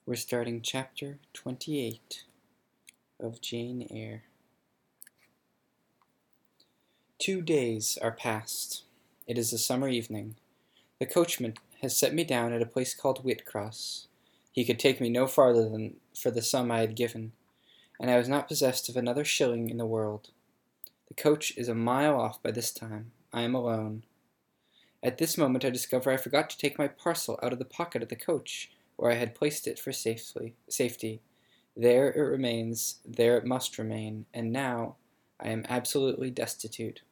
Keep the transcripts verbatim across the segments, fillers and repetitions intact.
We're starting chapter twenty-eight of Jane Eyre. Two days are past. It is a summer evening. The coachman has set me down at a place called Whitcross. He could take me no farther than for the sum I had given, and I was not possessed of another shilling in the world. The coach is a mile off by this time. I am alone. At this moment I discover I forgot to take my parcel out of the pocket of the coach, where I had placed it for safely, safety. There it remains, there it must remain, and now I am absolutely destitute.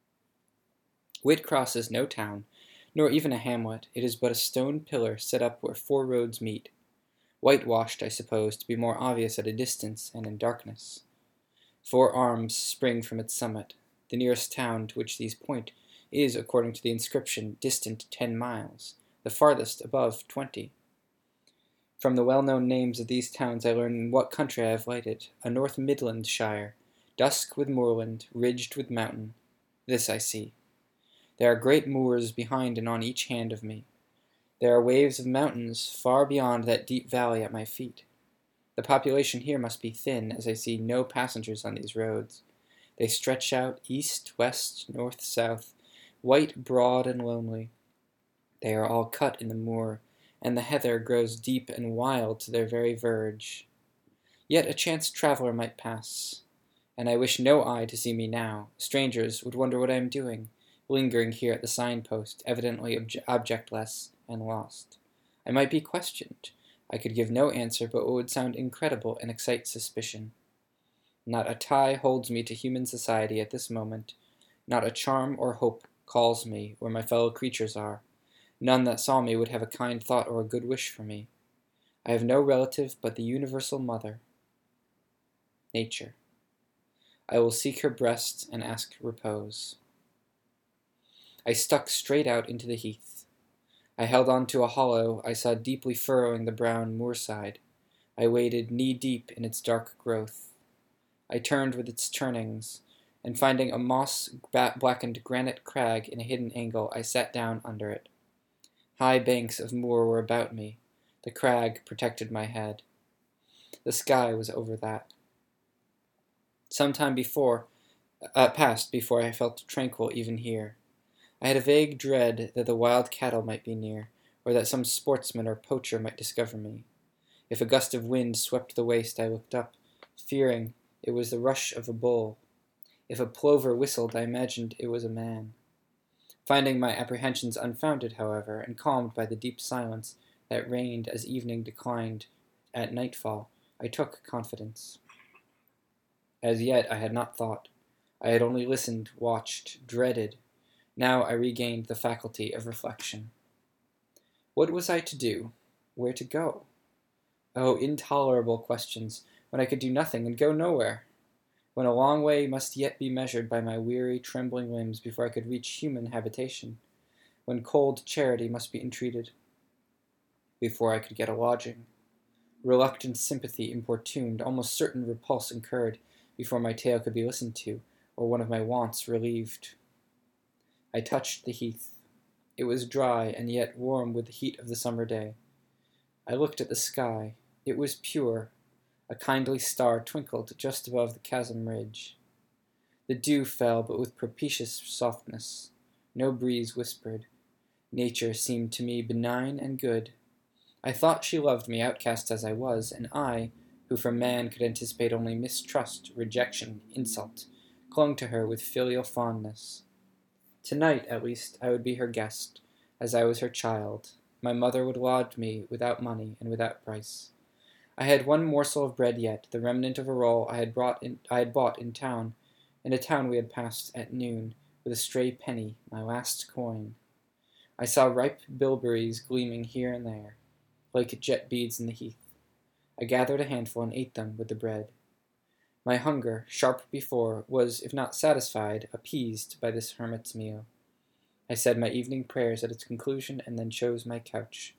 Whitcross is no town, nor even a hamlet. It is but a stone pillar set up where four roads meet, whitewashed, I suppose, to be more obvious at a distance and in darkness. Four arms spring from its summit. The nearest town to which these point is, according to the inscription, distant ten miles, the farthest above twenty. From the well-known names of these towns I learn in what country I have lighted, a North Midland shire, dusk with moorland, ridged with mountain. This I see. There are great moors behind and on each hand of me. There are waves of mountains far beyond that deep valley at my feet. The population here must be thin, as I see no passengers on these roads. They stretch out east, west, north, south, white, broad, and lonely. They are all cut in the moor, and the heather grows deep and wild to their very verge. Yet a chance traveller might pass, and I wish no eye to see me now. Strangers would wonder what I am doing, lingering here at the signpost, evidently obje- objectless and lost. I might be questioned. I could give no answer, but what would sound incredible and excite suspicion. Not a tie holds me to human society at this moment. Not a charm or hope calls me where my fellow creatures are. None that saw me would have a kind thought or a good wish for me. I have no relative but the universal mother, Nature. I will seek her breast and ask repose. I stuck straight out into the heath. I held on to a hollow I saw deeply furrowing the brown moorside. I waded knee-deep in its dark growth. I turned with its turnings, and finding a moss-blackened granite crag in a hidden angle, I sat down under it. High banks of moor were about me. The crag protected my head. The sky was over that. Some time before, uh, passed before I felt tranquil even here. I had a vague dread that the wild cattle might be near, or that some sportsman or poacher might discover me. If a gust of wind swept the waste, I looked up, fearing it was the rush of a bull. If a plover whistled, I imagined it was a man. Finding my apprehensions unfounded, however, and calmed by the deep silence that reigned as evening declined at nightfall, I took confidence. As yet I had not thought. I had only listened, watched, dreaded. Now I regained the faculty of reflection. What was I to do? Where to go? Oh, intolerable questions, when I could do nothing and go nowhere! When a long way must yet be measured by my weary, trembling limbs before I could reach human habitation, when cold charity must be entreated before I could get a lodging, reluctant sympathy importuned, almost certain repulse incurred before my tale could be listened to, or one of my wants relieved. I touched the heath. It was dry and yet warm with the heat of the summer day. I looked at the sky. It was pure. A kindly star twinkled just above the chasm ridge. The dew fell, but with propitious softness. No breeze whispered. Nature seemed to me benign and good. I thought she loved me, outcast as I was, and I, who from man could anticipate only mistrust, rejection, insult, clung to her with filial fondness. Tonight, at least, I would be her guest, as I was her child. My mother would lodge me without money and without price. I had one morsel of bread yet, the remnant of a roll I had brought in, I had bought in town, in a town we had passed at noon, with a stray penny, my last coin. I saw ripe bilberries gleaming here and there, like jet beads in the heath. I gathered a handful and ate them with the bread. My hunger, sharp before, was, if not satisfied, appeased by this hermit's meal. I said my evening prayers at its conclusion, and then chose my couch.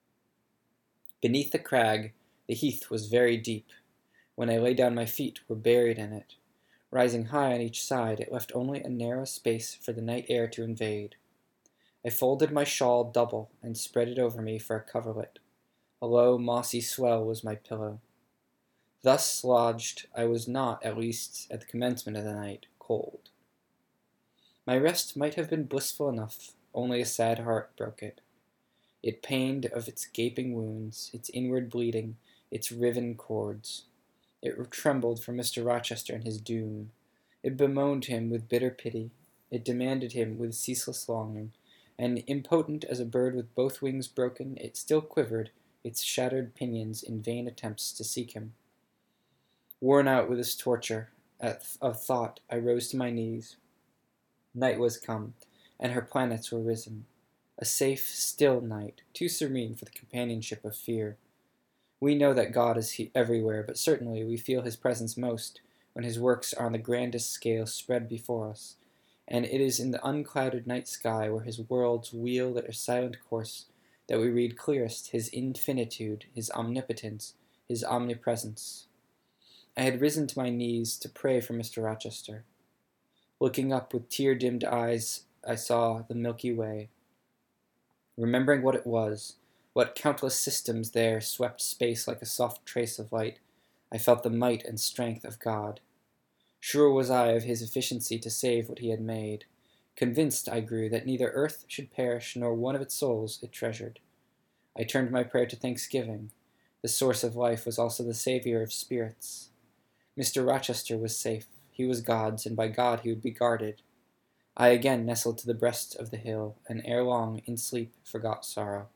Beneath the crag, the heath was very deep. When I lay down, my feet were buried in it. Rising high on each side, it left only a narrow space for the night air to invade. I folded my shawl double and spread it over me for a coverlet. A low, mossy swell was my pillow. Thus lodged, I was not, at least at the commencement of the night, cold. My rest might have been blissful enough, only a sad heart broke it. It pained of its gaping wounds, its inward bleeding, its riven cords. It trembled for Mister Rochester and his doom. It bemoaned him with bitter pity. It demanded him with ceaseless longing, and impotent as a bird with both wings broken, it still quivered its shattered pinions in vain attempts to seek him. Worn out with this torture of thought, I rose to my knees. Night was come, and her planets were risen. A safe, still night, too serene for the companionship of fear. We know that God is he- everywhere, but certainly we feel his presence most when his works are on the grandest scale spread before us, and it is in the unclouded night sky where his worlds wheel their silent course that we read clearest his infinitude, his omnipotence, his omnipresence. I had risen to my knees to pray for Mister Rochester. Looking up with tear-dimmed eyes, I saw the Milky Way. Remembering what it was, what countless systems there swept space like a soft trace of light, I felt the might and strength of God. Sure was I of his efficiency to save what he had made. Convinced I grew that neither earth should perish nor one of its souls it treasured. I turned my prayer to thanksgiving. The source of life was also the savior of spirits. Mister Rochester was safe. He was God's, and by God he would be guarded. I again nestled to the breast of the hill, and ere long, in sleep, forgot sorrow.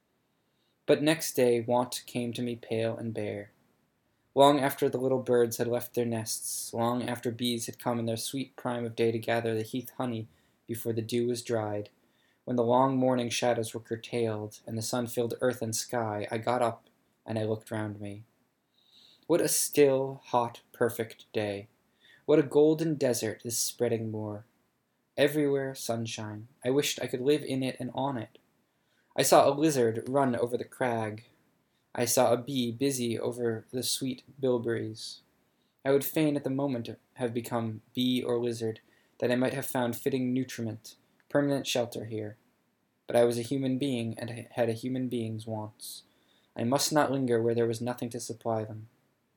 But next day want came to me pale and bare. Long after the little birds had left their nests, long after bees had come in their sweet prime of day to gather the heath honey before the dew was dried, when the long morning shadows were curtailed, and the sun filled earth and sky, I got up, and I looked round me. What a still, hot, perfect day! What a golden desert, this spreading moor! Everywhere sunshine. I wished I could live in it and on it. I saw a lizard run over the crag. I saw a bee busy over the sweet bilberries. I would fain at the moment have become bee or lizard, that I might have found fitting nutriment, permanent shelter here. But I was a human being, and had a human being's wants. I must not linger where there was nothing to supply them.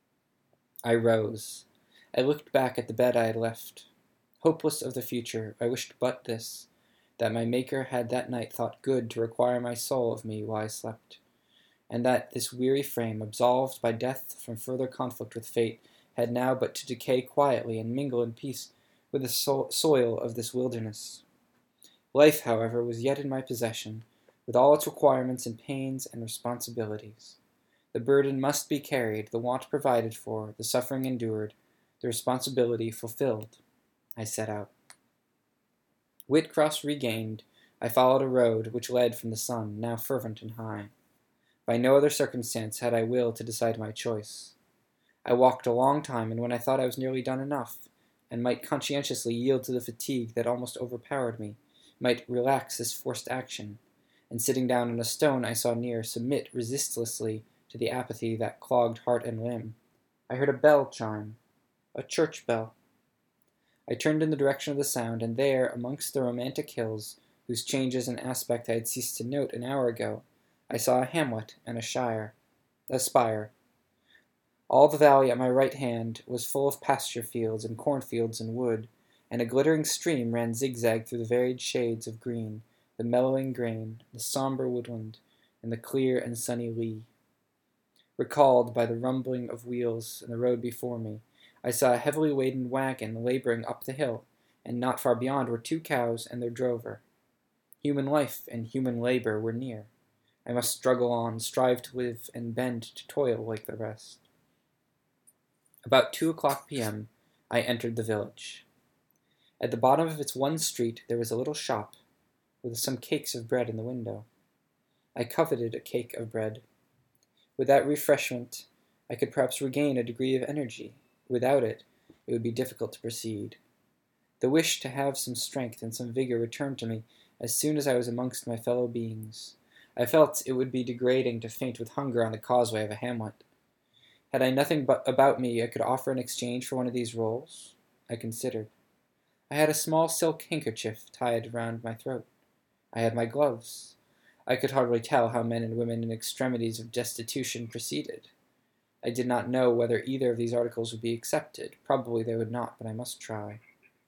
I rose. I looked back at the bed I had left. Hopeless of the future, I wished but this, that my Maker had that night thought good to require my soul of me while I slept, and that this weary frame, absolved by death from further conflict with fate, had now but to decay quietly and mingle in peace with the so- soil of this wilderness. Life, however, was yet in my possession, with all its requirements and pains and responsibilities. The burden must be carried, the want provided for, the suffering endured, the responsibility fulfilled. I set out. Whitcross regained, I followed a road which led from the sun, now fervent and high. By no other circumstance had I will to decide my choice. I walked a long time, and when I thought I was nearly done enough, and might conscientiously yield to the fatigue that almost overpowered me, might relax this forced action, and sitting down on a stone I saw near, submit resistlessly to the apathy that clogged heart and limb, I heard a bell chime, a church bell. I turned in the direction of the sound, and there, amongst the romantic hills, whose changes and aspect I had ceased to note an hour ago, I saw a hamlet and a shire, a spire. All the valley at my right hand was full of pasture fields and cornfields and wood, and a glittering stream ran zigzag through the varied shades of green, the mellowing grain, the sombre woodland, and the clear and sunny lea. Recalled by the rumbling of wheels in the road before me, I saw a heavily laden wagon laboring up the hill, and not far beyond were two cows and their drover. Human life and human labor were near. I must struggle on, strive to live, and bend to toil like the rest. About two o'clock p m, I entered the village. At the bottom of its one street there was a little shop, with some cakes of bread in the window. I coveted a cake of bread. With that refreshment, I could perhaps regain a degree of energy. Without it, it would be difficult to proceed. The wish to have some strength and some vigor returned to me as soon as I was amongst my fellow beings. I felt it would be degrading to faint with hunger on the causeway of a hamlet. Had I nothing but about me I could offer in exchange for one of these rolls? I considered. I had a small silk handkerchief tied round my throat. I had my gloves. I could hardly tell how men and women in extremities of destitution proceeded. I did not know whether either of these articles would be accepted. Probably they would not, but I must try.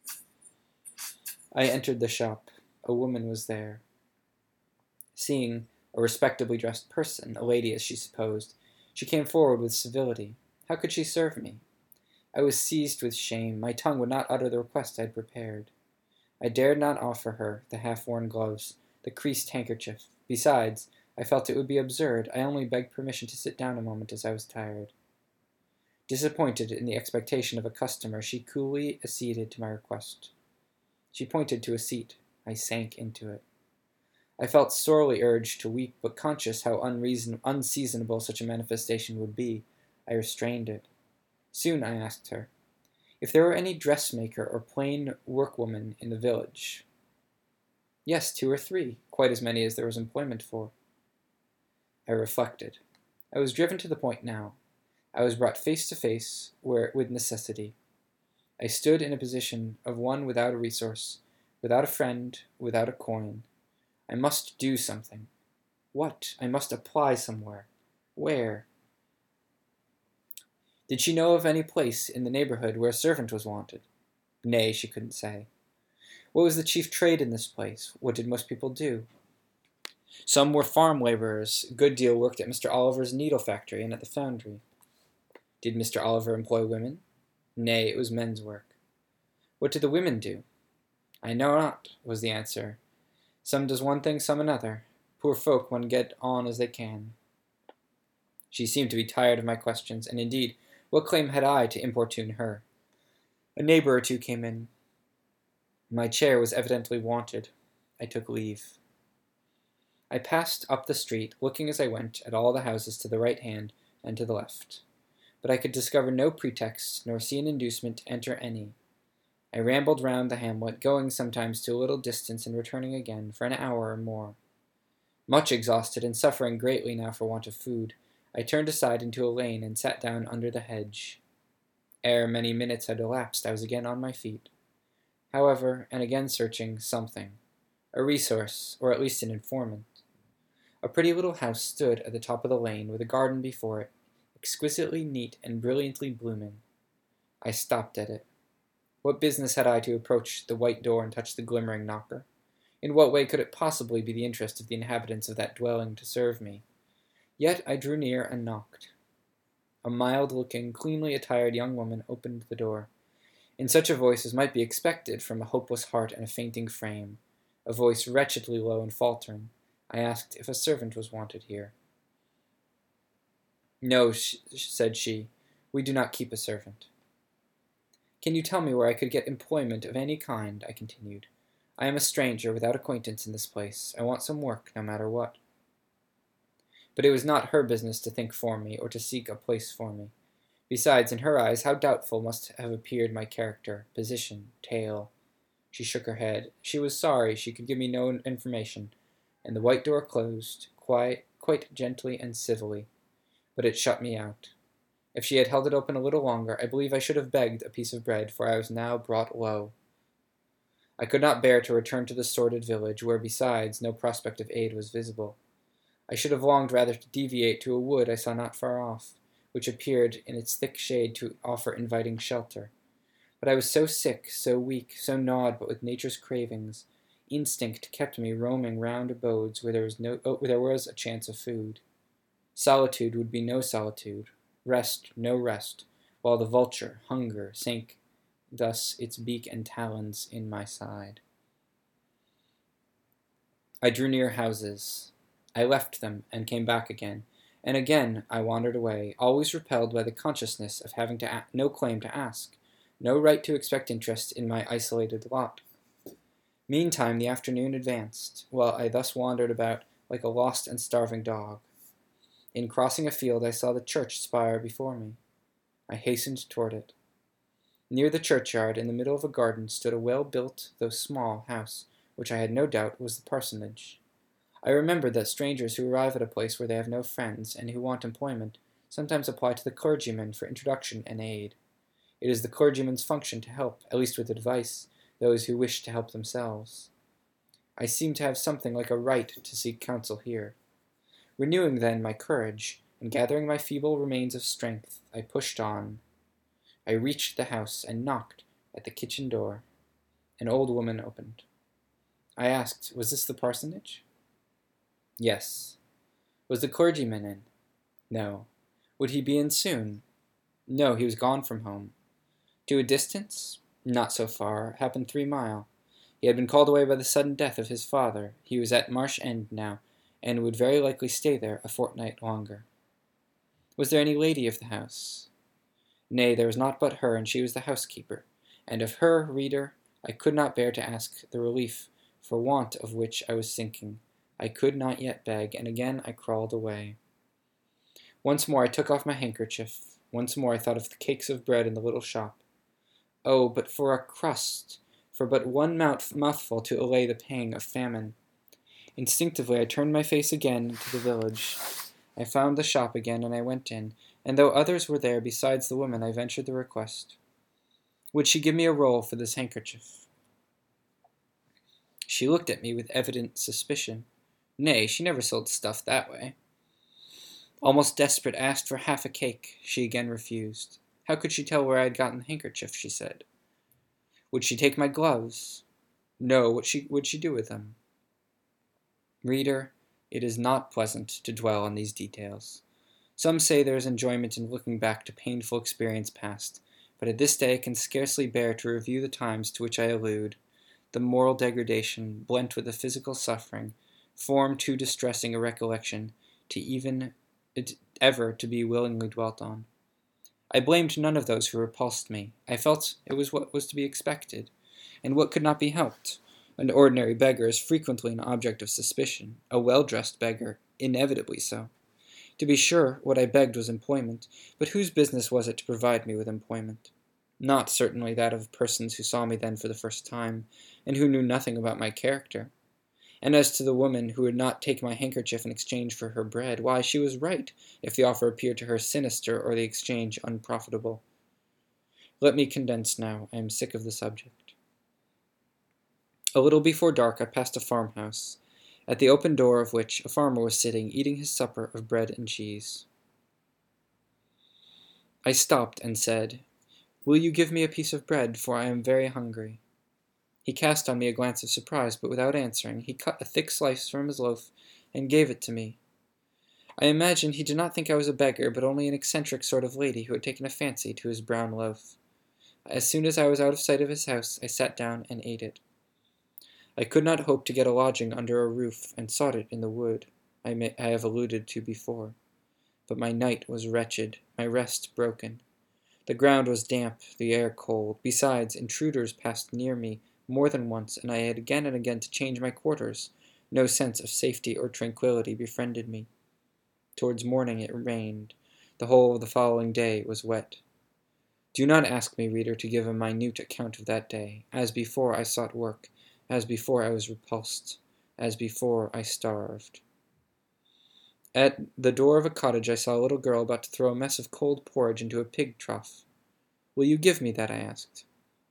I entered the shop. A woman was there. Seeing a respectably dressed person, a lady as she supposed, she came forward with civility. How could she serve me? I was seized with shame. My tongue would not utter the request I had prepared. I dared not offer her the half-worn gloves, the creased handkerchief. Besides, I felt it would be absurd. I only begged permission to sit down a moment, as I was tired. Disappointed in the expectation of a customer, she coolly acceded to my request. She pointed to a seat. I sank into it. I felt sorely urged to weep, but conscious how unreason- unseasonable such a manifestation would be, I restrained it. Soon I asked her if there were any dressmaker or plain workwoman in the village. Yes, two or three, quite as many as there was employment for. I reflected. I was driven to the point now. I was brought face to face where, with necessity. I stood in a position of one without a resource, without a friend, without a coin. I must do something. What? I must apply somewhere. Where? Did she know of any place in the neighborhood where a servant was wanted? Nay, she couldn't say. What was the chief trade in this place? What did most people do? Some were farm laborers. A good deal worked at Mister Oliver's needle factory and at the foundry. Did Mister Oliver employ women? Nay, it was men's work. What did the women do? I know not, was the answer. Some does one thing, some another. Poor folk mun get on as they can. She seemed to be tired of my questions, and indeed, what claim had I to importune her? A neighbor or two came in. My chair was evidently wanted. I took leave. I passed up the street, looking as I went at all the houses to the right hand and to the left. But I could discover no pretext, nor see an inducement to enter any. I rambled round the hamlet, going sometimes to a little distance and returning again, for an hour or more. Much exhausted and suffering greatly now for want of food, I turned aside into a lane and sat down under the hedge. Ere many minutes had elapsed, I was again on my feet. However, and again searching something, a resource, or at least an informant. A pretty little house stood at the top of the lane, with a garden before it, exquisitely neat and brilliantly blooming. I stopped at it. What business had I to approach the white door and touch the glimmering knocker? In what way could it possibly be the interest of the inhabitants of that dwelling to serve me? Yet I drew near and knocked. A mild-looking, cleanly attired young woman opened the door. In such a voice as might be expected from a hopeless heart and a fainting frame, a voice wretchedly low and faltering, I asked if a servant was wanted here. No, sh- said she, we do not keep a servant. Can you tell me where I could get employment of any kind? I continued. I am a stranger, without acquaintance in this place. I want some work, no matter what. But it was not her business to think for me, or to seek a place for me. Besides, in her eyes, how doubtful must have appeared my character, position, tale. She shook her head. She was sorry she could give me no information, and the white door closed, quite, quite gently and civilly. But it shut me out. If she had held it open a little longer, I believe I should have begged a piece of bread, for I was now brought low. I could not bear to return to the sordid village, where, besides, no prospect of aid was visible. I should have longed rather to deviate to a wood I saw not far off, which appeared in its thick shade to offer inviting shelter. But I was so sick, so weak, so gnawed but with nature's cravings, instinct kept me roaming round abodes where there was no, oh, where there was a chance of food. Solitude would be no solitude, rest no rest, while the vulture, hunger, sank thus its beak and talons in my side. I drew near houses. I left them and came back again, and again I wandered away, always repelled by the consciousness of having to a- no claim to ask, no right to expect interest in my isolated lot. Meantime the afternoon advanced, while I thus wandered about like a lost and starving dog. In crossing a field I saw the church spire before me. I hastened toward it. Near the churchyard, in the middle of a garden, stood a well-built, though small, house, which I had no doubt was the parsonage. I remembered that strangers who arrive at a place where they have no friends, and who want employment, sometimes apply to the clergyman for introduction and aid. It is the clergyman's function to help, at least with advice, those who wish to help themselves. I seemed to have something like a right to seek counsel here. Renewing then my courage, and gathering my feeble remains of strength, I pushed on. I reached the house and knocked at the kitchen door. An old woman opened. I asked, was this the parsonage? Yes. Was the clergyman in? No. Would he be in soon? No, he was gone from home. To a distance? Not so far, happened three mile. He had been called away by the sudden death of his father. He was at Marsh End now, and would very likely stay there a fortnight longer. Was there any lady of the house? Nay, there was naught but her, and she was the housekeeper. And of her, reader, I could not bear to ask the relief, for want of which I was sinking. I could not yet beg, and again I crawled away. Once more I took off my handkerchief. Once more I thought of the cakes of bread in the little shop. Oh, but for a crust, for but one mouth mouthful to allay the pang of famine. Instinctively I turned my face again to the village. I found the shop again, and I went in, and though others were there besides the woman, I ventured the request. Would she give me a roll for this handkerchief? She looked at me with evident suspicion. Nay, she never sold stuff that way. Almost desperate, I asked for half a cake. She again refused. How could she tell where I had gotten the handkerchief, she said. Would she take my gloves? No, what she, would she do with them? Reader, it is not pleasant to dwell on these details. Some say there is enjoyment in looking back to painful experience past, but at this day I can scarcely bear to review the times to which I allude. The moral degradation, blent with the physical suffering, form too distressing a recollection to even it ever to be willingly dwelt on. I blamed none of those who repulsed me. I felt it was what was to be expected, and what could not be helped. An ordinary beggar is frequently an object of suspicion, a well-dressed beggar, inevitably so. To be sure, what I begged was employment, but whose business was it to provide me with employment? Not, certainly, that of persons who saw me then for the first time, and who knew nothing about my character. And as to the woman who would not take my handkerchief in exchange for her bread, why, she was right, if the offer appeared to her sinister or the exchange unprofitable. Let me condense now. I am sick of the subject. A little before dark I passed a farmhouse, at the open door of which a farmer was sitting, eating his supper of bread and cheese. I stopped and said, Will you give me a piece of bread, for I am very hungry? He cast on me a glance of surprise, but without answering, he cut a thick slice from his loaf and gave it to me. I imagine he did not think I was a beggar, but only an eccentric sort of lady who had taken a fancy to his brown loaf. As soon as I was out of sight of his house, I sat down and ate it. I could not hope to get a lodging under a roof, and sought it in the wood, I, may, I have alluded to before. But my night was wretched, my rest broken. The ground was damp, the air cold. Besides, intruders passed near me more than once, and I had again and again to change my quarters. No sense of safety or tranquillity befriended me. Towards morning it rained. The whole of the following day was wet. Do not ask me, reader, to give a minute account of that day. As before, I sought work. As before, I was repulsed. As before, I starved. At the door of a cottage I saw a little girl about to throw a mess of cold porridge into a pig trough. Will you give me that? I asked.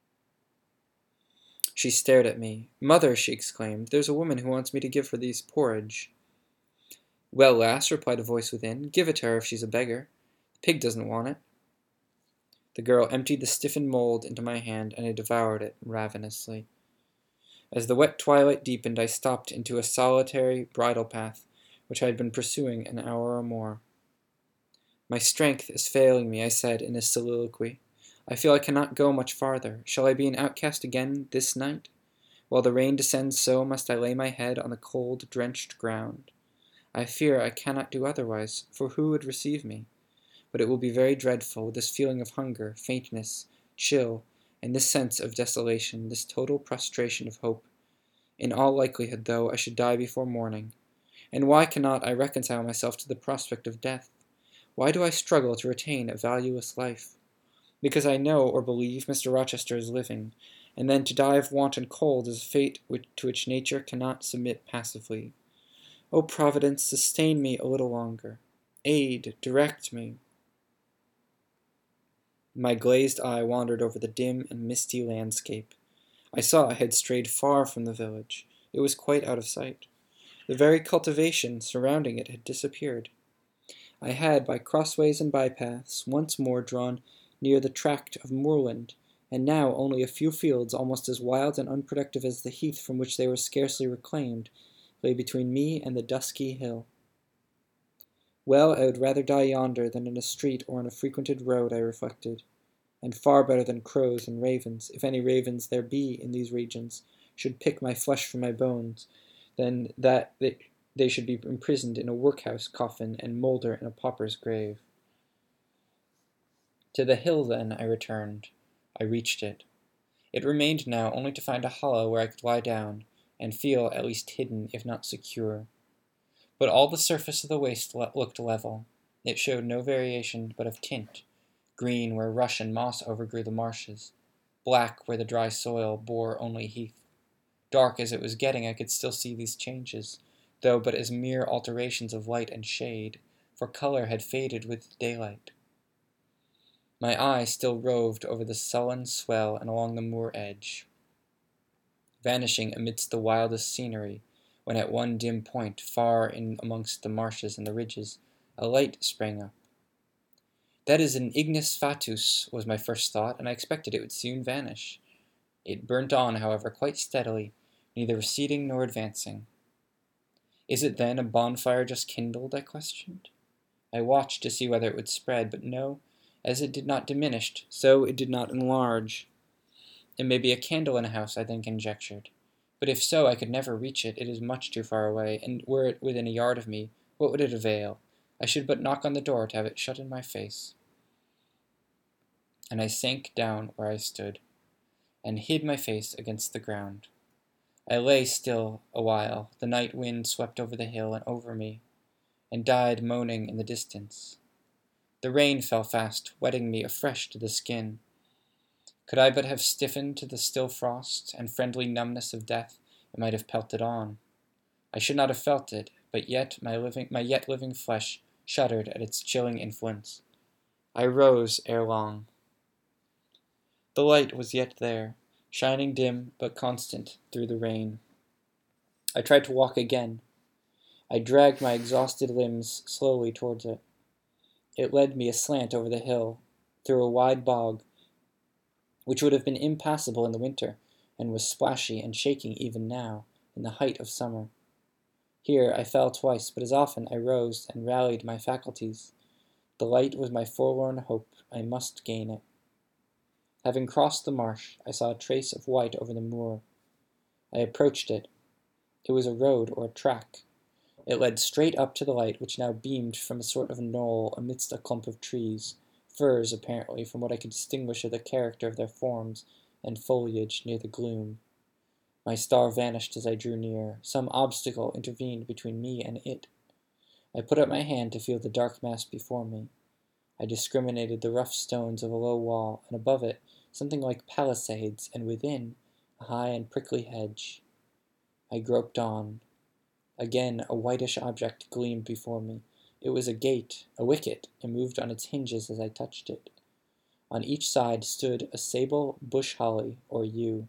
She stared at me. Mother, she exclaimed, there's a woman who wants me to give her these porridge. Well, lass, replied a voice within, give it to her if she's a beggar. The pig doesn't want it. The girl emptied the stiffened mold into my hand, and I devoured it ravenously. As the wet twilight deepened, I stopped into a solitary bridle path, which I had been pursuing an hour or more. My strength is failing me, I said in a soliloquy. I feel I cannot go much farther. Shall I be an outcast again this night? While the rain descends so, must I lay my head on the cold, drenched ground. I fear I cannot do otherwise, for who would receive me? But it will be very dreadful, this feeling of hunger, faintness, chill, and this sense of desolation, this total prostration of hope. In all likelihood, though, I should die before morning. And why cannot I reconcile myself to the prospect of death? Why do I struggle to retain a valueless life? Because I know or believe Mister Rochester is living, and then to die of want and cold is a fate which, to which nature cannot submit passively. O Providence, sustain me a little longer. Aid, direct me. My glazed eye wandered over the dim and misty landscape. I saw I had strayed far from the village. It was quite out of sight. The very cultivation surrounding it had disappeared. I had, by crossways and bypaths, once more drawn near the tract of moorland, and now only a few fields, almost as wild and unproductive as the heath from which they were scarcely reclaimed, lay between me and the dusky hill. Well, I would rather die yonder than in a street or on a frequented road, I reflected, and far better than crows and ravens, if any ravens there be in these regions, should pick my flesh from my bones, than that they, they should be imprisoned in a workhouse coffin and moulder in a pauper's grave. To the hill, then, I returned. I reached it. It remained now only to find a hollow where I could lie down, and feel at least hidden, if not secure. But all the surface of the waste le- looked level. It showed no variation but of tint, green where rush and moss overgrew the marshes, black where the dry soil bore only heath. Dark as it was getting, I could still see these changes, though but as mere alterations of light and shade, for color had faded with daylight. My eye still roved over the sullen swell and along the moor edge, vanishing amidst the wildest scenery, when at one dim point, far in amongst the marshes and the ridges, a light sprang up. That is an ignis fatuus, was my first thought, and I expected it would soon vanish. It burnt on, however, quite steadily, neither receding nor advancing. Is it then a bonfire just kindled? I questioned. I watched to see whether it would spread, but no, as it did not diminish, so it did not enlarge. It may be a candle in a house, I then conjectured. But if so, I could never reach it. It is much too far away, and were it within a yard of me, what would it avail? I should but knock on the door to have it shut in my face. And I sank down where I stood, and hid my face against the ground. I lay still a while. The night wind swept over the hill and over me, and died moaning in the distance. The rain fell fast, wetting me afresh to the skin. Could I but have stiffened to the still frost and friendly numbness of death, it might have pelted on. I should not have felt it, but yet my living, my yet living flesh shuddered at its chilling influence. I rose ere long. The light was yet there, shining dim but constant through the rain. I tried to walk again. I dragged my exhausted limbs slowly towards it. It led me aslant over the hill, through a wide bog, which would have been impassable in the winter, and was splashy and shaking even now, in the height of summer. Here I fell twice, but as often I rose and rallied my faculties. The light was my forlorn hope. I must gain it. Having crossed the marsh, I saw a trace of white over the moor. I approached it. It was a road or a track. It led straight up to the light, which now beamed from a sort of knoll amidst a clump of trees, firs apparently, from what I could distinguish of the character of their forms and foliage near the gloom. My star vanished as I drew near. Some obstacle intervened between me and it. I put out my hand to feel the dark mass before me. I discriminated the rough stones of a low wall, and above it something like palisades, and within a high and prickly hedge. I groped on. Again a whitish object gleamed before me. It was a gate, a wicket, and moved on its hinges as I touched it. On each side stood a sable bush holly, or yew.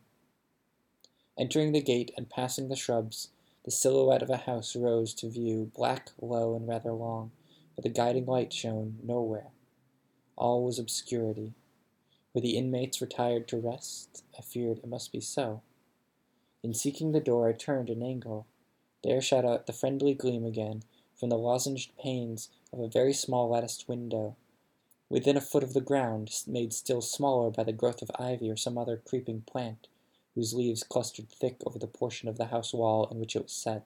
Entering the gate and passing the shrubs, the silhouette of a house rose to view, black, low, and rather long, but the guiding light shone nowhere. All was obscurity. Were the inmates retired to rest? I feared it must be so. In seeking the door, I turned an angle. There shot out the friendly gleam again from the lozenged panes of a very small latticed window, within a foot of the ground, made still smaller by the growth of ivy or some other creeping plant, whose leaves clustered thick over the portion of the house wall in which it was set.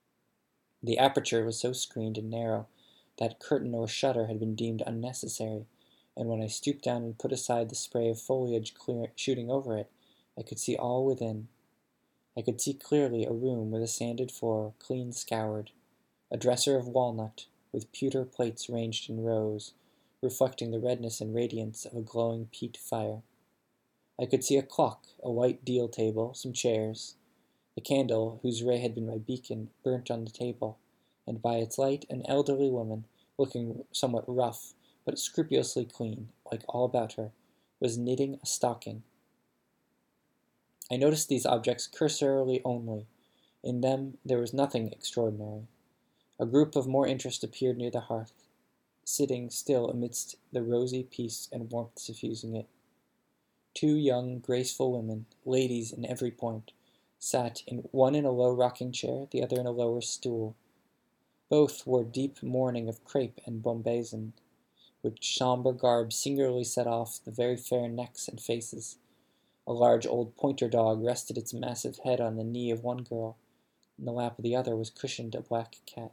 The aperture was so screened and narrow that curtain or shutter had been deemed unnecessary, and when I stooped down and put aside the spray of foliage clear, shooting over it, I could see all within. I could see clearly a room with a sanded floor, clean scoured, a dresser of walnut, with pewter plates ranged in rows, reflecting the redness and radiance of a glowing peat fire. I could see a clock, a white deal table, some chairs. The candle, whose ray had been my beacon, burnt on the table, and by its light an elderly woman, looking somewhat rough, but scrupulously clean, like all about her, was knitting a stocking. I noticed these objects cursorily only, In them there was nothing extraordinary. A group of more interest appeared near the hearth, sitting still amidst the rosy peace and warmth suffusing it. Two young, graceful women, ladies in every point, sat, in, one in a low rocking chair, the other in a lower stool. Both wore deep mourning of crape and bombazin, which sombre garb singularly set off the very fair necks and faces. A large old pointer dog rested its massive head on the knee of one girl. In the lap of the other was cushioned a black cat.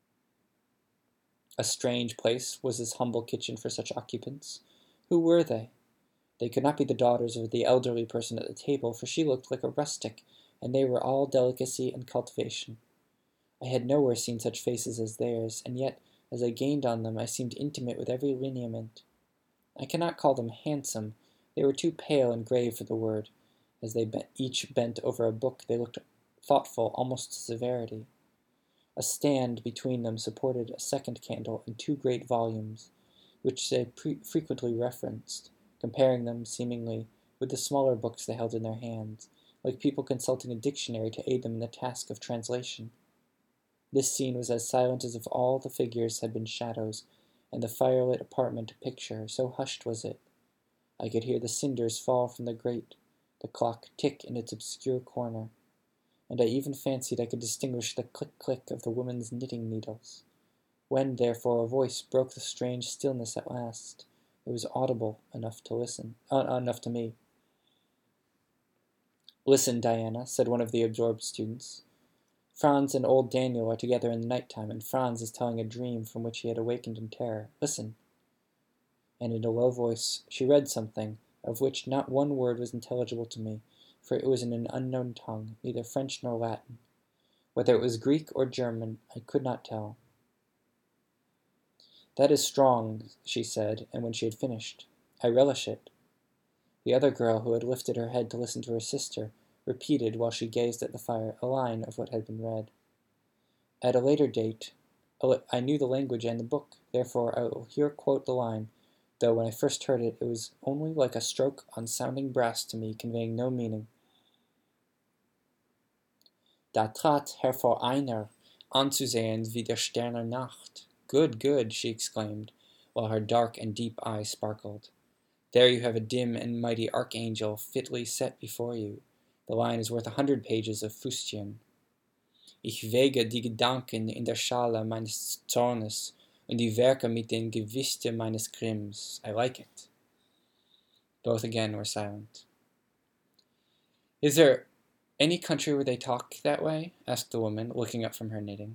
A strange place was this humble kitchen for such occupants. Who were they? They could not be the daughters of the elderly person at the table, for she looked like a rustic, and they were all delicacy and cultivation. I had nowhere seen such faces as theirs, and yet, as I gained on them, I seemed intimate with every lineament. I cannot call them handsome. They were too pale and grave for the word. As they bent, each bent over a book, they looked thoughtful almost to severity. A stand between them supported a second candle and two great volumes, which they pre- frequently referenced, comparing them, seemingly, with the smaller books they held in their hands, like people consulting a dictionary to aid them in the task of translation. This scene was as silent as if all the figures had been shadows, and the firelit apartment a picture, so hushed was it. I could hear the cinders fall from the grate, the clock tick in its obscure corner, and I even fancied I could distinguish the click-click of the woman's knitting needles. When, therefore, a voice broke the strange stillness at last, it was audible enough to listen, uh, enough to me. "Listen, Diana," said one of the absorbed students. "Franz and old Daniel are together in the night time, and Franz is telling a dream from which he had awakened in terror. Listen." And in a low voice she read something, of which not one word was intelligible to me, for it was in an unknown tongue, neither French nor Latin. Whether it was Greek or German, I could not tell. "That is strong," she said, and when she had finished, "I relish it." The other girl, who had lifted her head to listen to her sister, repeated, while she gazed at the fire, a line of what had been read. At a later date, I knew the language and the book, therefore I will here quote the line, though when I first heard it, it was only like a stroke on sounding brass to me, conveying no meaning. "Da trat hervor einer, anzusehen wie der Sterne Nacht." "Good, good," she exclaimed, while her dark and deep eyes sparkled. "There you have a dim and mighty archangel fitly set before you. The line is worth a hundred pages of fustian. Ich wege die Gedanken in der Schale meines Zornes und die Werke mit den Gewichte meines Grimms. I like it." Both again were silent. "Is there any country where they talk that way?" asked the woman, looking up from her knitting.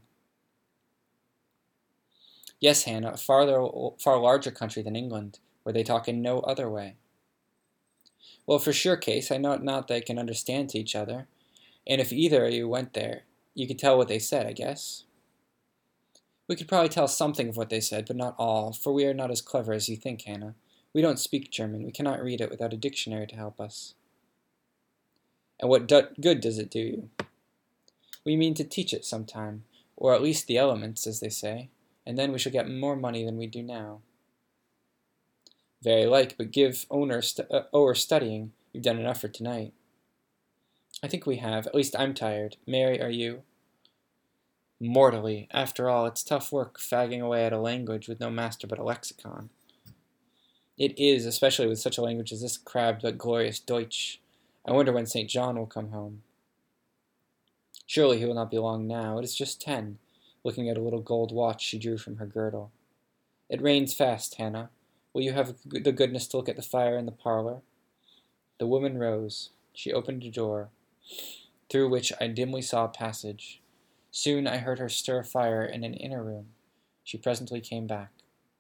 "Yes, Hannah, a farther, far larger country than England, where they talk in no other way." "Well, for sure case, I know not they can understand to each other, and if either of you went there, you could tell what they said, I guess." "We could probably tell something of what they said, but not all, for we are not as clever as you think, Hannah. We don't speak German. We cannot read it without a dictionary to help us." "And what do- good does it do you?" "We mean to teach it some time, or at least the elements, as they say, and then we shall get more money than we do now." "Very like, but give owner st- uh, over studying. You've done enough for tonight." "I think we have. At least I'm tired. Mary, are you?" "Mortally. After all, it's tough work fagging away at a language with no master but a lexicon." "It is, especially with such a language as this crabbed but glorious Deutsch. I wonder when Saint John will come home." "Surely he will not be long now. It is just ten," looking at a little gold watch she drew from her girdle. "It rains fast, Hannah. Will you have the goodness to look at the fire in the parlor?" The woman rose. She opened a door, through which I dimly saw a passage. Soon I heard her stir a fire in an inner room. She presently came back.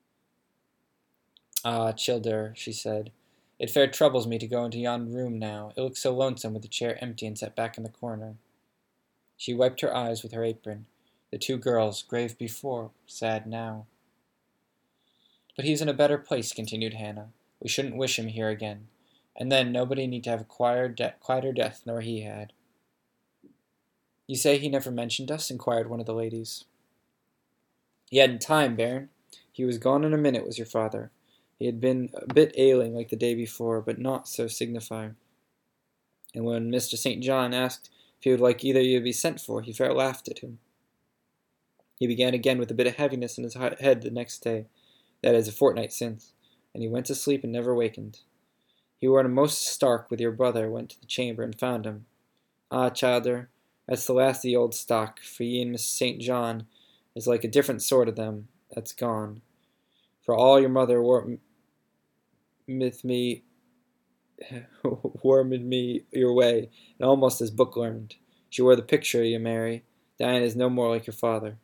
"Ah, Childer," she said, "it fair troubles me to go into yon room now. It looks so lonesome with the chair empty and set back in the corner." She wiped her eyes with her apron. The two girls, grave before, sad now. "But he's in a better place," continued Hannah. "We shouldn't wish him here again. And then nobody need to have a quieter, de- quieter death nor he had." "You say he never mentioned us?" inquired one of the ladies. "He hadn't time, bairn. He was gone in a minute, was your father. He had been a bit ailing like the day before, but naught so signify. And when Mister Saint John asked If he would like either of you to be sent for, he fair laughed at him. He began again with a bit of heaviness in his head the next day, that is, a fortnight since, and he went to sleep and never wakened. He were most stark with your brother, went to the chamber and found him. Ah, childer, that's the last of the old stock, for ye and Miss Saint John is like a different sort of them that's gone. For all your mother wor with me, warmed me your way, and almost as book learned. She were the picture of you, Mary. Diana is no more like your father.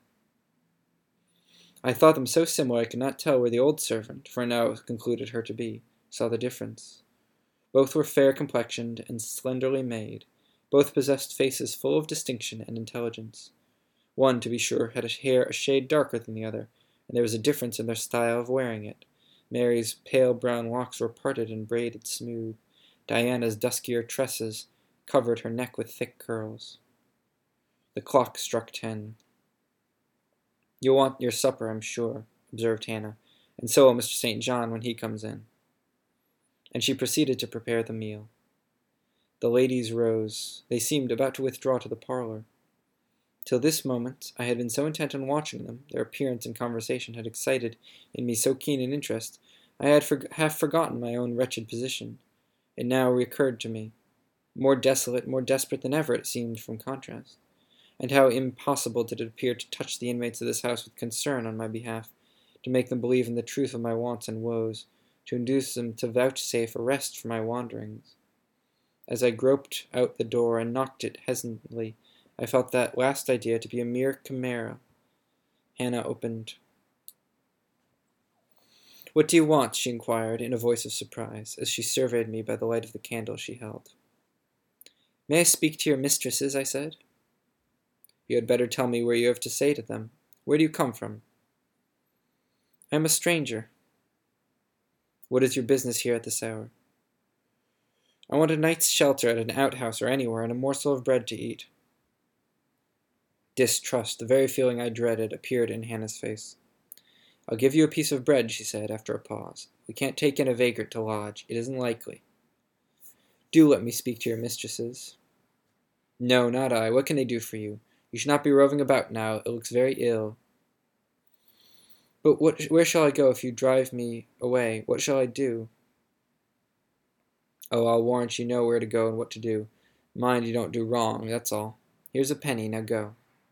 I thought them so similar I could not tell where the old servant, for I now concluded her to be, saw the difference. Both were fair complexioned and slenderly made. Both possessed faces full of distinction and intelligence. One, to be sure, had a hair a shade darker than the other, and there was a difference in their style of wearing it. Mary's pale brown locks were parted and braided smooth. Diana's duskier tresses covered her neck with thick curls. The clock struck ten. "You'll want your supper, I'm sure," observed Hannah, "and so will Mister Saint John when he comes in." And she proceeded to prepare the meal. The ladies rose. They seemed about to withdraw to the parlor. Till this moment I had been so intent on watching them, their appearance and conversation had excited in me so keen an interest, I had for half forgotten my own wretched position. It now recurred to me. More desolate, more desperate than ever, it seemed, from contrast. And how impossible did it appear to touch the inmates of this house with concern on my behalf, to make them believe in the truth of my wants and woes, to induce them to vouchsafe a rest for my wanderings. As I groped out the door and knocked it hesitantly, I felt that last idea to be a mere chimera. Hannah opened. "What do you want?" she inquired, in a voice of surprise, as she surveyed me by the light of the candle she held. "May I speak to your mistresses?" I said. "You had better tell me where you have to say to them. Where do you come from?" "I am a stranger." "What is your business here at this hour?" "I want a night's shelter at an outhouse or anywhere, and a morsel of bread to eat." Distrust, the very feeling I dreaded, appeared in Hannah's face. "I'll give you a piece of bread," she said, after a pause. "We can't take in a vagrant to lodge. It isn't likely." "Do let me speak to your mistresses." "No, not I. What can they do for you? You should not be roving about now. It looks very ill." "But what, where shall I go if you drive me away? What shall I do?" "Oh, I'll warrant you know where to go and what to do. Mind you don't do wrong, that's all. Here's a penny, now go."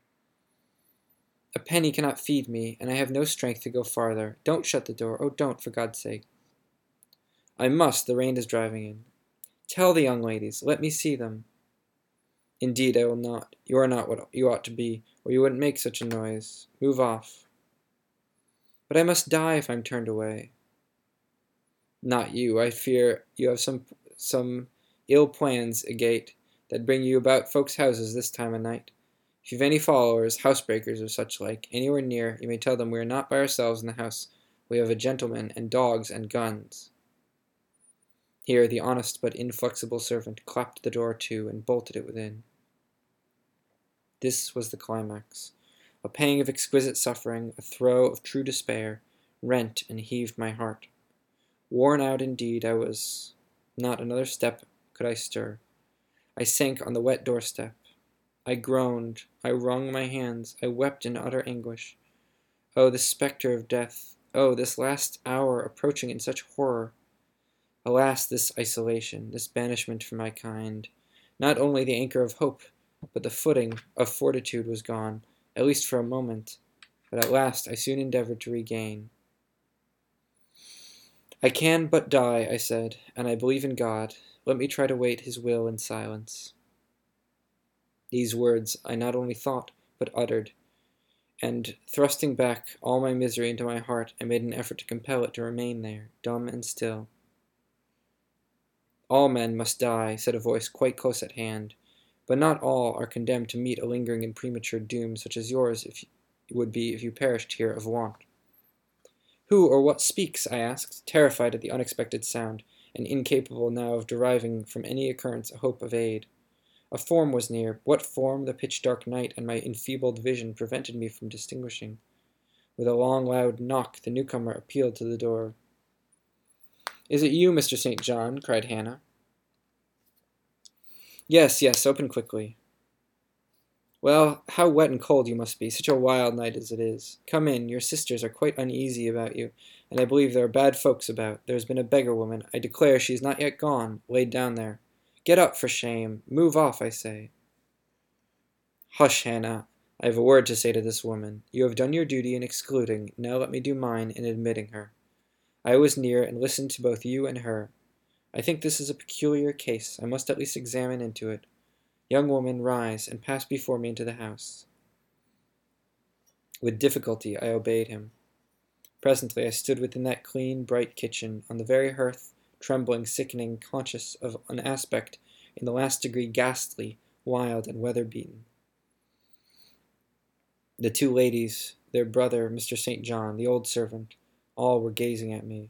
"A penny cannot feed me, and I have no strength to go farther. Don't shut the door. Oh, don't, for God's sake." "I must. The rain is driving in." "Tell the young ladies. Let me see them." "Indeed, I will not. You are not what you ought to be, or you wouldn't make such a noise. Move off." "But I must die if I'm turned away." "Not you. I fear you have some some ill plans agate that bring you about folks' houses this time of night. If you've any followers, housebreakers or such like, anywhere near, you may tell them we are not by ourselves in the house. We have a gentleman, and dogs, and guns." Here the honest but inflexible servant clapped the door to and bolted it within. This was the climax. A pang of exquisite suffering, a throe of true despair, rent and heaved my heart. Worn out indeed I was. Not another step could I stir. I sank on the wet doorstep. I groaned. I wrung my hands. I wept in utter anguish. Oh, this spectre of death! Oh, this last hour approaching in such horror! Alas, this isolation, this banishment from my kind! Not only the anchor of hope, but the footing of fortitude was gone, at least for a moment, but at last I soon endeavored to regain. "I can but die," I said, "and I believe in God. Let me try to wait his will in silence." These words I not only thought, but uttered, and, thrusting back all my misery into my heart, I made an effort to compel it to remain there, dumb and still. "All men must die," said a voice quite close at hand, "but not all are condemned to meet a lingering and premature doom such as yours if would be if you perished here of want." "Who or what speaks?" I asked, terrified at the unexpected sound, and incapable now of deriving from any occurrence a hope of aid. A form was near. What form the pitch-dark night and my enfeebled vision prevented me from distinguishing. With a long, loud knock, the newcomer appealed to the door. "Is it you, Mister Saint John?" cried Hannah. "Yes, yes, open quickly." Well, how wet and cold you must be, such a wild night as it is. Come in, your sisters are quite uneasy about you, and I believe there are bad folks about. There has been a beggar woman, I declare she is not yet gone, laid down there. Get up, for shame. Move off, I say. Hush, Hannah. I have a word to say to this woman. You have done your duty in excluding, now let me do mine in admitting her. I was near and listened to both you and her. I think this is a peculiar case. I must at least examine into it. Young woman, rise, and pass before me into the house. With difficulty I obeyed him. Presently I stood within that clean, bright kitchen, on the very hearth, trembling, sickening, conscious of an aspect in the last degree ghastly, wild, and weather-beaten. The two ladies, their brother, Mister Saint John, the old servant, all were gazing at me.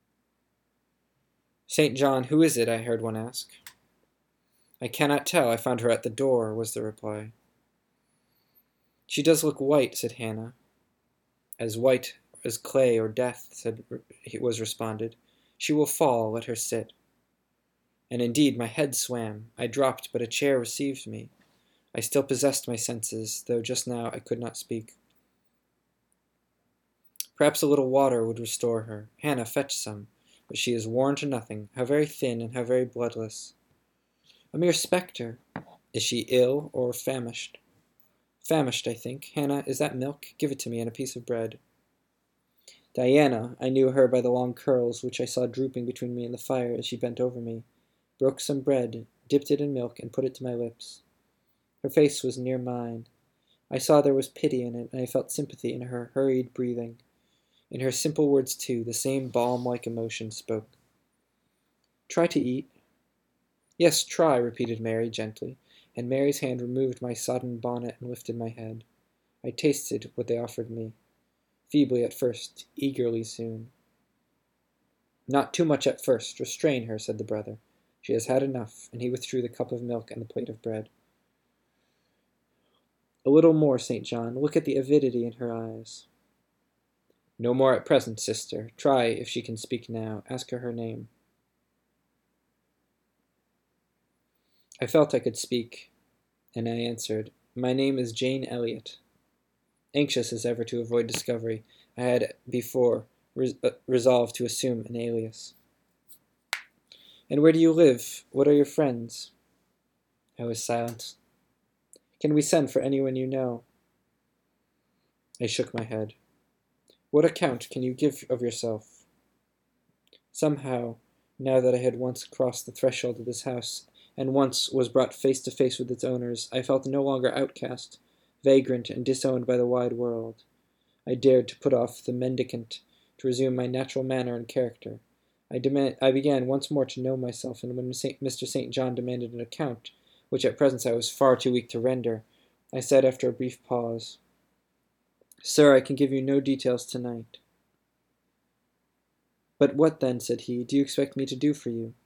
Saint John, who is it? I heard one ask. I cannot tell. I found her at the door, was the reply. She does look white, said Hannah. As white as clay or death, said was responded. She will fall, let her sit. And indeed my head swam. I dropped, but a chair received me. I still possessed my senses, though just now I could not speak. Perhaps a little water would restore her. Hannah, fetch some. But she is worn to nothing. How very thin, and how very bloodless. A mere spectre. Is she ill or famished? Famished, I think. Hannah, is that milk? Give it to me, and a piece of bread. Diana, I knew her by the long curls which I saw drooping between me and the fire as she bent over me, broke some bread, dipped it in milk, and put it to my lips. Her face was near mine. I saw there was pity in it, and I felt sympathy in her hurried breathing. In her simple words, too, the same balm-like emotion spoke. Try to eat. Yes, try, repeated Mary gently, and Mary's hand removed my sodden bonnet and lifted my head. I tasted what they offered me. Feebly at first, eagerly soon. Not too much at first. Restrain her, said the brother. She has had enough, and he withdrew the cup of milk and the plate of bread. A little more, Saint John. Look at the avidity in her eyes. No more at present, sister. Try, if she can speak now. Ask her her name. I felt I could speak, and I answered, My name is Jane Elliot. Anxious as ever to avoid discovery, I had before res uh, resolved to assume an alias. And where do you live? What are your friends? I was silent. Can we send for anyone you know? I shook my head. What account can you give of yourself? Somehow, now that I had once crossed the threshold of this house, and once was brought face to face with its owners, I felt no longer outcast, vagrant, and disowned by the wide world. I dared to put off the mendicant, to resume my natural manner and character. I, demand, I began once more to know myself, and when Saint, Mister Saint John demanded an account, which at present I was far too weak to render, I said after a brief pause, Sir, I can give you no details tonight. But what then, said he, do you expect me to do for you?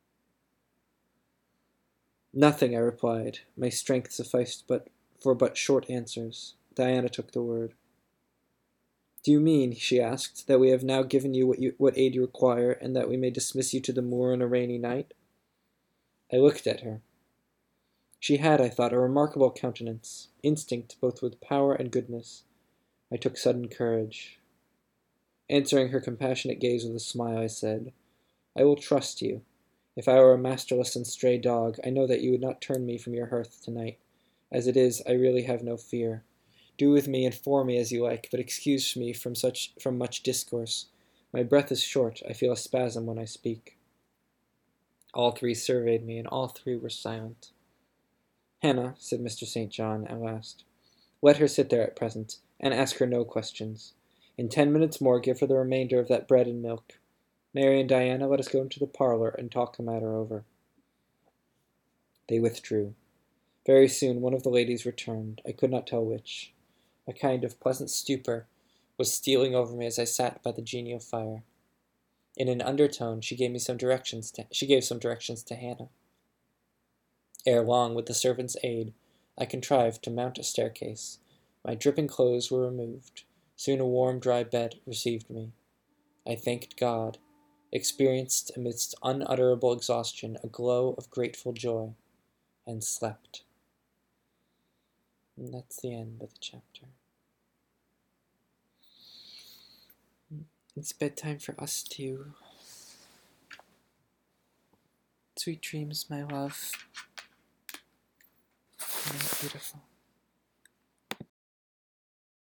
Nothing, I replied. My strength sufficed but for but short answers. Diana took the word. Do you mean, she asked, that we have now given you what, you what aid you require, and that we may dismiss you to the moor on a rainy night? I looked at her. She had, I thought, a remarkable countenance, instinct both with power and goodness. I took sudden courage. Answering her compassionate gaze with a smile, I said, I will trust you. If I were a masterless and stray dog, I know that you would not turn me from your hearth tonight. As it is, I really have no fear. Do with me and for me as you like, but excuse me from such from much discourse. My breath is short. I feel a spasm when I speak. All three surveyed me, and all three were silent. Hannah, said Mister Saint John at last, let her sit there at present, and ask her no questions. In ten minutes more give her the remainder of that bread and milk. Mary and Diana, let us go into the parlor and talk the matter over. They withdrew. Very soon one of the ladies returned, I could not tell which. A kind of pleasant stupor was stealing over me as I sat by the genial fire. In an undertone, she gave me some directions. To, she gave some directions to Hannah. Ere long, with the servant's aid, I contrived to mount a staircase. My dripping clothes were removed. Soon a warm, dry bed received me. I thanked God, experienced amidst unutterable exhaustion a glow of grateful joy, and slept. And that's the end of the chapter. It's bedtime for us too. Sweet dreams, my love. Beautiful.